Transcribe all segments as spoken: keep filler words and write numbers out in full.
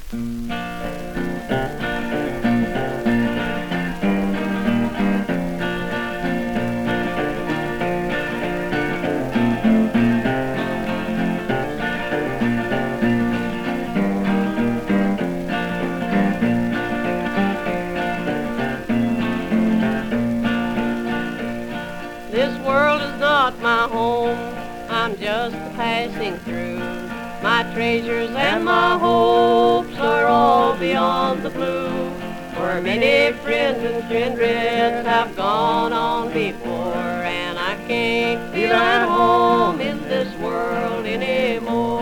This world is not my home, I'm just passing through. My treasures and my hopes are all beyond the blue. For many friends and kindreds have gone on before, and I can't feel at home in this world anymore.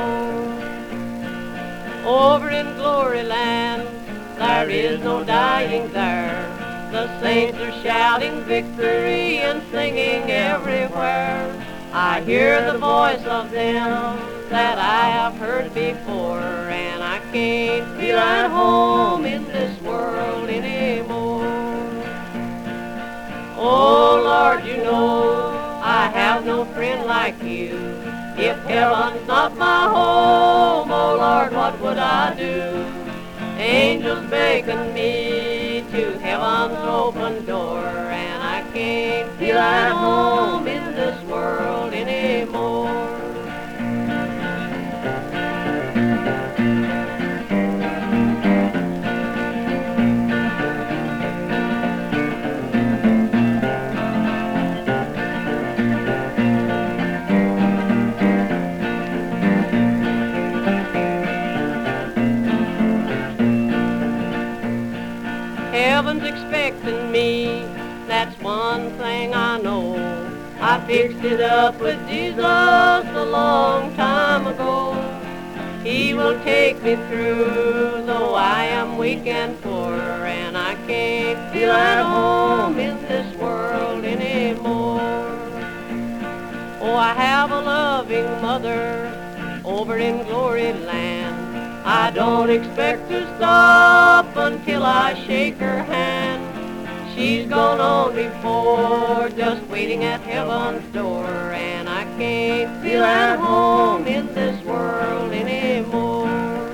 Over in glory land, there is no dying there. The saints are shouting victory and singing everywhere. I hear the voice of them that I have heard before, and I can't feel at home in this world anymore. Oh Lord, you know I have no friend like you. If heaven's not my home, oh Lord, what would I do? Angels beckon me to heaven's open door, and I can't feel at home in this world anymore. Heaven's expecting me, that's one thing I know. I fixed it up with Jesus a long time ago. He will take me through, though I am weak and poor, and I can't feel at home in this world anymore. Oh, I have a loving mother over in glory land. I don't expect to stop until I shake her hand. She's gone on before, just waiting at heaven's door, and I can't feel at home in this world anymore.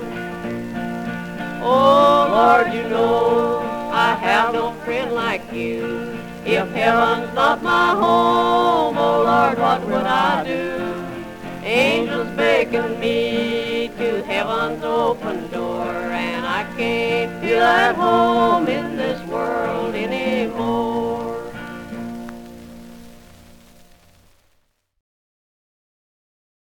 Oh Lord, you know I have no friend like you. If heaven's not my home, oh Lord, what would I do? Angels beckon me to heaven's open door, and I can't feel at home in